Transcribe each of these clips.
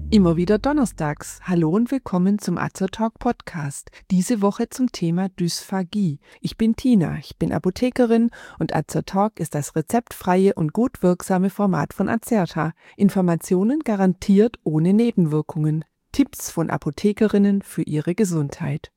Immer wieder donnerstags. Hallo und willkommen zum Azertalk Podcast. Diese Woche zum Thema Dysphagie. Ich bin Tina, ich bin Apothekerin und Azertalk ist das rezeptfreie und gut wirksame Format von Azerta. Informationen garantiert ohne Nebenwirkungen. Tipps von Apothekerinnen für ihre Gesundheit.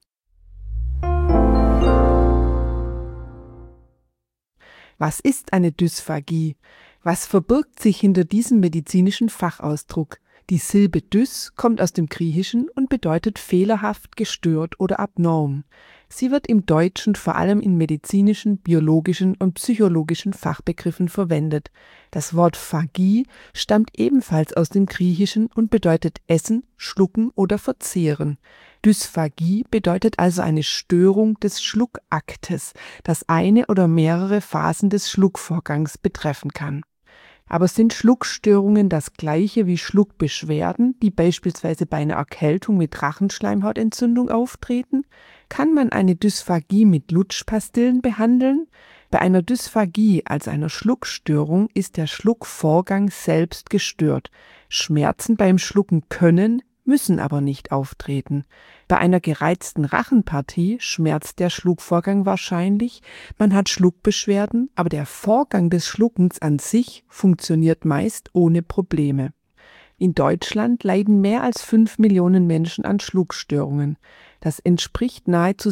Was ist eine Dysphagie? Was verbirgt sich hinter diesem medizinischen Fachausdruck? Die Silbe dys kommt aus dem Griechischen und bedeutet fehlerhaft, gestört oder abnorm. Sie wird im Deutschen vor allem in medizinischen, biologischen und psychologischen Fachbegriffen verwendet. Das Wort Phagie stammt ebenfalls aus dem Griechischen und bedeutet essen, schlucken oder verzehren. Dysphagie bedeutet also eine Störung des Schluckaktes, das eine oder mehrere Phasen des Schluckvorgangs betreffen kann. Aber sind Schluckstörungen das gleiche wie Schluckbeschwerden, die beispielsweise bei einer Erkältung mit Rachenschleimhautentzündung auftreten? Kann man eine Dysphagie mit Lutschpastillen behandeln? Bei einer Dysphagie, also einer Schluckstörung, ist der Schluckvorgang selbst gestört. Schmerzen beim Schlucken können, müssen aber nicht auftreten. Bei einer gereizten Rachenpartie schmerzt der Schluckvorgang wahrscheinlich, man hat Schluckbeschwerden, aber der Vorgang des Schluckens an sich funktioniert meist ohne Probleme. In Deutschland leiden mehr als 5 Millionen Menschen an Schluckstörungen. Das entspricht nahezu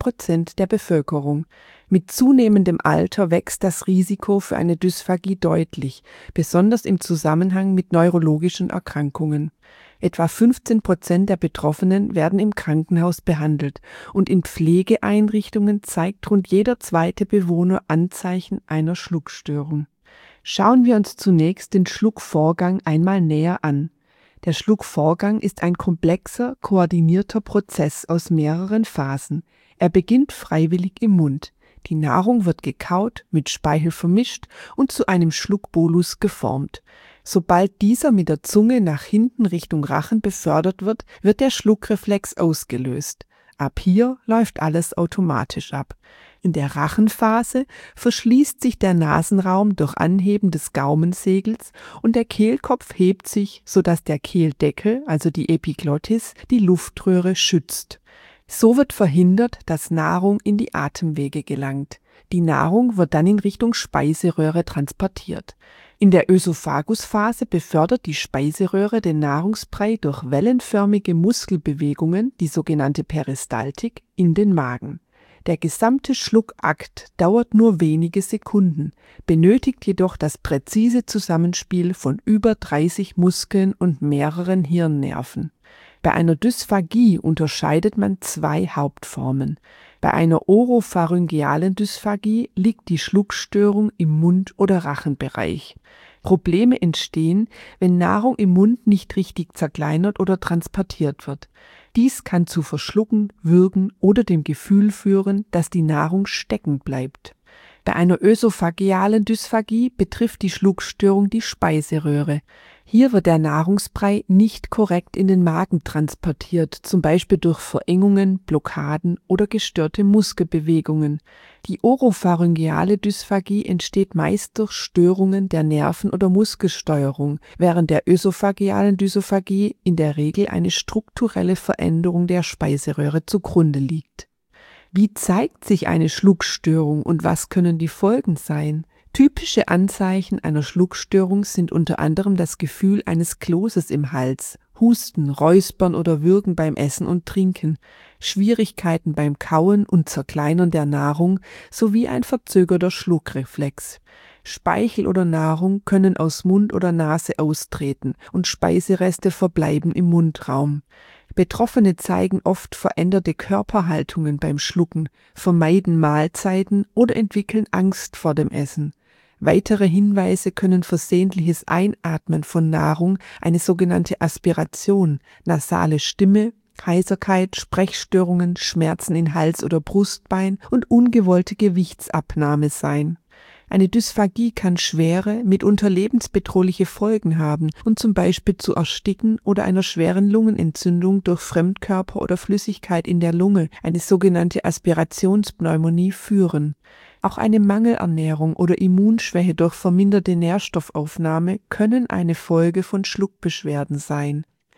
7% der Bevölkerung. Mit zunehmendem Alter wächst das Risiko für eine Dysphagie deutlich, besonders im Zusammenhang mit neurologischen Erkrankungen. Etwa 15% der Betroffenen werden im Krankenhaus behandelt und in Pflegeeinrichtungen zeigt rund jeder zweite Bewohner Anzeichen einer Schluckstörung. Schauen wir uns zunächst den Schluckvorgang einmal näher an. Der Schluckvorgang ist ein komplexer, koordinierter Prozess aus mehreren Phasen. Er beginnt freiwillig im Mund. Die Nahrung wird gekaut, mit Speichel vermischt und zu einem Schluckbolus geformt. Sobald dieser mit der Zunge nach hinten Richtung Rachen befördert wird, wird der Schluckreflex ausgelöst. Ab hier läuft alles automatisch ab. In der Rachenphase verschließt sich der Nasenraum durch Anheben des Gaumensegels und der Kehlkopf hebt sich, sodass der Kehldeckel, also die Epiglottis, die Luftröhre schützt. So wird verhindert, dass Nahrung in die Atemwege gelangt. Die Nahrung wird dann in Richtung Speiseröhre transportiert. In der Ösophagusphase befördert die Speiseröhre den Nahrungsbrei durch wellenförmige Muskelbewegungen, die sogenannte Peristaltik, in den Magen. Der gesamte Schluckakt dauert nur wenige Sekunden, benötigt jedoch das präzise Zusammenspiel von über 30 Muskeln und mehreren Hirnnerven. Bei einer Dysphagie unterscheidet man 2 Hauptformen. Bei einer oropharyngealen Dysphagie liegt die Schluckstörung im Mund- oder Rachenbereich. Probleme entstehen, wenn Nahrung im Mund nicht richtig zerkleinert oder transportiert wird. Dies kann zu Verschlucken, Würgen oder dem Gefühl führen, dass die Nahrung stecken bleibt. Bei einer ösophagealen Dysphagie betrifft die Schluckstörung die Speiseröhre. Hier wird der Nahrungsbrei nicht korrekt in den Magen transportiert, zum Beispiel durch Verengungen, Blockaden oder gestörte Muskelbewegungen. Die oropharyngeale Dysphagie entsteht meist durch Störungen der Nerven- oder Muskelsteuerung, während der ösophagealen Dysphagie in der Regel eine strukturelle Veränderung der Speiseröhre zugrunde liegt. Wie zeigt sich eine Schluckstörung und was können die Folgen sein? Typische Anzeichen einer Schluckstörung sind unter anderem das Gefühl eines Kloses im Hals, Husten, Räuspern oder Würgen beim Essen und Trinken, Schwierigkeiten beim Kauen und Zerkleinern der Nahrung sowie ein verzögerter Schluckreflex. Speichel oder Nahrung können aus Mund oder Nase austreten und Speisereste verbleiben im Mundraum. Betroffene zeigen oft veränderte Körperhaltungen beim Schlucken, vermeiden Mahlzeiten oder entwickeln Angst vor dem Essen. Weitere Hinweise können versehentliches Einatmen von Nahrung, eine sogenannte Aspiration, nasale Stimme, Heiserkeit, Sprechstörungen, Schmerzen in Hals oder Brustbein und ungewollte Gewichtsabnahme sein. Eine Dysphagie kann schwere, mitunter lebensbedrohliche Folgen haben und zum Beispiel zu Ersticken oder einer schweren Lungenentzündung durch Fremdkörper oder Flüssigkeit in der Lunge, eine sogenannte Aspirationspneumonie, führen. Auch eine Mangelernährung oder Immunschwäche durch verminderte Nährstoffaufnahme können eine Folge von Schluckbeschwerden sein.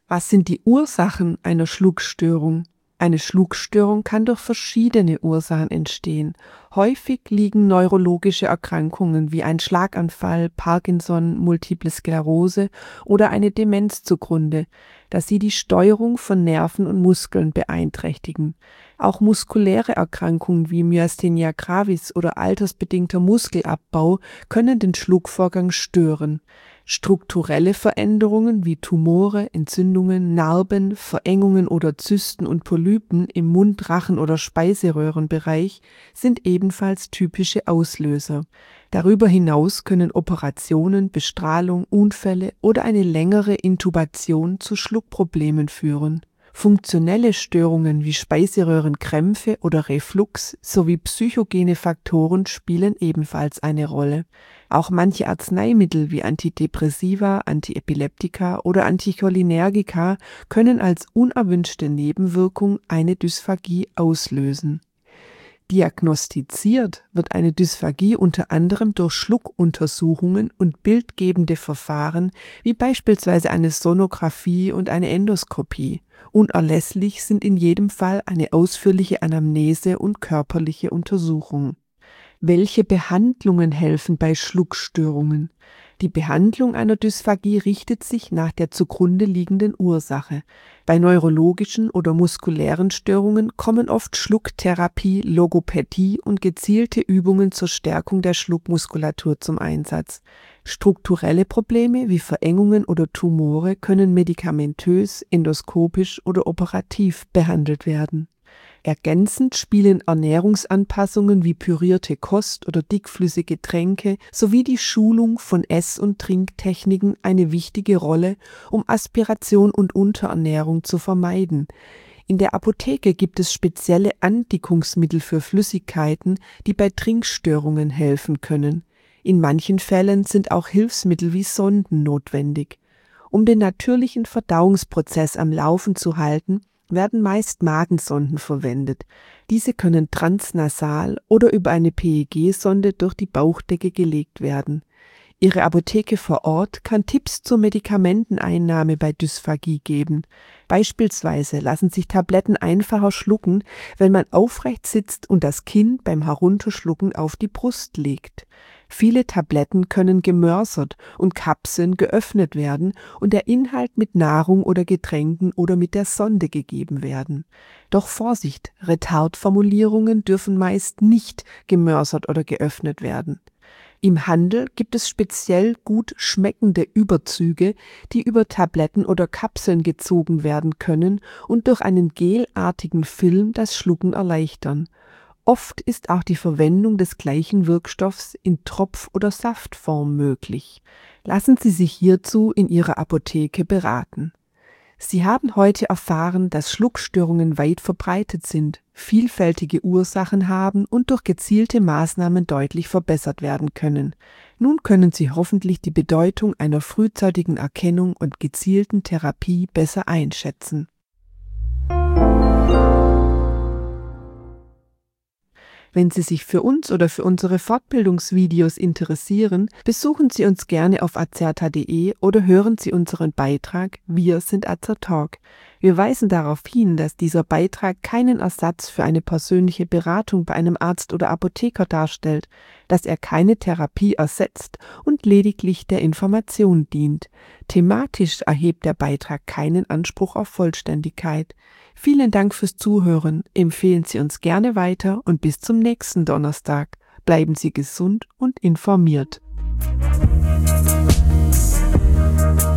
Was sind die Ursachen einer Schluckstörung? Eine Schluckstörung kann durch verschiedene Ursachen entstehen. Häufig liegen neurologische Erkrankungen wie ein Schlaganfall, Parkinson, Multiple Sklerose oder eine Demenz zugrunde, da sie die Steuerung von Nerven und Muskeln beeinträchtigen. Auch muskuläre Erkrankungen wie Myasthenia gravis oder altersbedingter Muskelabbau können den Schluckvorgang stören. Strukturelle Veränderungen wie Tumore, Entzündungen, Narben, Verengungen oder Zysten und Polypen im Mund-, Rachen- oder Speiseröhrenbereich sind ebenfalls typische Auslöser. Darüber hinaus können Operationen, Bestrahlung, Unfälle oder eine längere Intubation zu Schluckproblemen führen. Funktionelle Störungen wie Speiseröhrenkrämpfe oder Reflux sowie psychogene Faktoren spielen ebenfalls eine Rolle. Auch manche Arzneimittel wie Antidepressiva, Antiepileptika oder Anticholinergika können als unerwünschte Nebenwirkung eine Dysphagie auslösen. Diagnostiziert wird eine Dysphagie unter anderem durch Schluckuntersuchungen und bildgebende Verfahren wie beispielsweise eine Sonographie und eine Endoskopie. Unerlässlich sind in jedem Fall eine ausführliche Anamnese und körperliche Untersuchung. Welche Behandlungen helfen bei Schluckstörungen? Die Behandlung einer Dysphagie richtet sich nach der zugrunde liegenden Ursache. Bei neurologischen oder muskulären Störungen kommen oft Schlucktherapie, Logopädie und gezielte Übungen zur Stärkung der Schluckmuskulatur zum Einsatz. Strukturelle Probleme wie Verengungen oder Tumore können medikamentös, endoskopisch oder operativ behandelt werden. Ergänzend spielen Ernährungsanpassungen wie pürierte Kost oder dickflüssige Getränke sowie die Schulung von Ess- und Trinktechniken eine wichtige Rolle, um Aspiration und Unterernährung zu vermeiden. In der Apotheke gibt es spezielle Andickungsmittel für Flüssigkeiten, die bei Trinkstörungen helfen können. In manchen Fällen sind auch Hilfsmittel wie Sonden notwendig. Um den natürlichen Verdauungsprozess am Laufen zu halten, werden meist Magensonden verwendet. Diese können transnasal oder über eine PEG-Sonde durch die Bauchdecke gelegt werden. Ihre Apotheke vor Ort kann Tipps zur Medikamenteneinnahme bei Dysphagie geben. Beispielsweise lassen sich Tabletten einfacher schlucken, wenn man aufrecht sitzt und das Kinn beim Herunterschlucken auf die Brust legt. Viele Tabletten können gemörsert und Kapseln geöffnet werden und der Inhalt mit Nahrung oder Getränken oder mit der Sonde gegeben werden. Doch Vorsicht, Retardformulierungen dürfen meist nicht gemörsert oder geöffnet werden. Im Handel gibt es speziell gut schmeckende Überzüge, die über Tabletten oder Kapseln gezogen werden können und durch einen gelartigen Film das Schlucken erleichtern. Oft ist auch die Verwendung des gleichen Wirkstoffs in Tropf- oder Saftform möglich. Lassen Sie sich hierzu in Ihrer Apotheke beraten. Sie haben heute erfahren, dass Schluckstörungen weit verbreitet sind, vielfältige Ursachen haben und durch gezielte Maßnahmen deutlich verbessert werden können. Nun können Sie hoffentlich die Bedeutung einer frühzeitigen Erkennung und gezielten Therapie besser einschätzen. Wenn Sie sich für uns oder für unsere Fortbildungsvideos interessieren, besuchen Sie uns gerne auf azerta.de oder hören Sie unseren Beitrag Wir sind Azertalk. Wir weisen darauf hin, dass dieser Beitrag keinen Ersatz für eine persönliche Beratung bei einem Arzt oder Apotheker darstellt, dass er keine Therapie ersetzt und lediglich der Information dient. Thematisch erhebt der Beitrag keinen Anspruch auf Vollständigkeit. Vielen Dank fürs Zuhören, empfehlen Sie uns gerne weiter und bis zum nächsten Donnerstag. Bleiben Sie gesund und informiert.